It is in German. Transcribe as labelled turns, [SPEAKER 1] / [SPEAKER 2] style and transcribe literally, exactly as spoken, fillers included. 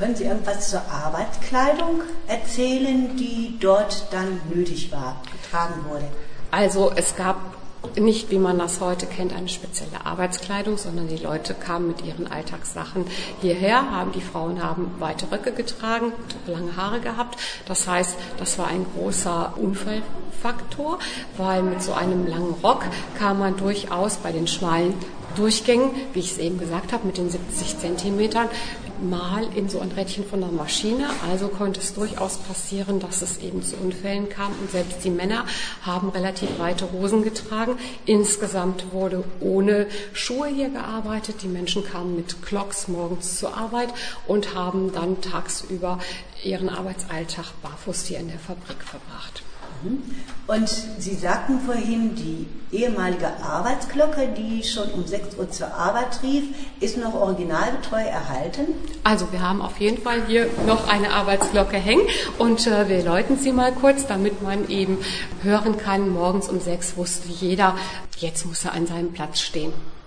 [SPEAKER 1] Können Sie irgendwas zur Arbeitskleidung erzählen, die dort dann nötig war, getragen wurde?
[SPEAKER 2] Also es gab nicht, wie man das heute kennt, eine spezielle Arbeitskleidung, sondern die Leute kamen mit ihren Alltagssachen hierher, haben die Frauen haben weite Röcke getragen, lange Haare gehabt. Das heißt, das war ein großer Unfallfaktor, weil mit so einem langen Rock kam man durchaus bei den schmalen Durchgängen, wie ich es eben gesagt habe, mit den siebzig Zentimetern, mal in so ein Rädchen von der Maschine. Also konnte es durchaus passieren, dass es eben zu Unfällen kam. Und selbst die Männer haben relativ weite Hosen getragen. Insgesamt wurde ohne Schuhe hier gearbeitet. Die Menschen kamen mit Clogs morgens zur Arbeit und haben dann tagsüber ihren Arbeitsalltag barfuß hier in der Fabrik verbracht.
[SPEAKER 1] Und Sie sagten vorhin, die ehemalige Arbeitsglocke, die schon um sechs Uhr zur Arbeit rief, ist noch originalgetreu erhalten?
[SPEAKER 2] Also wir haben auf jeden Fall hier noch eine Arbeitsglocke hängen und äh, wir läuten sie mal kurz, damit man eben hören kann, morgens um sechs wusste jeder, jetzt muss er an seinem Platz stehen.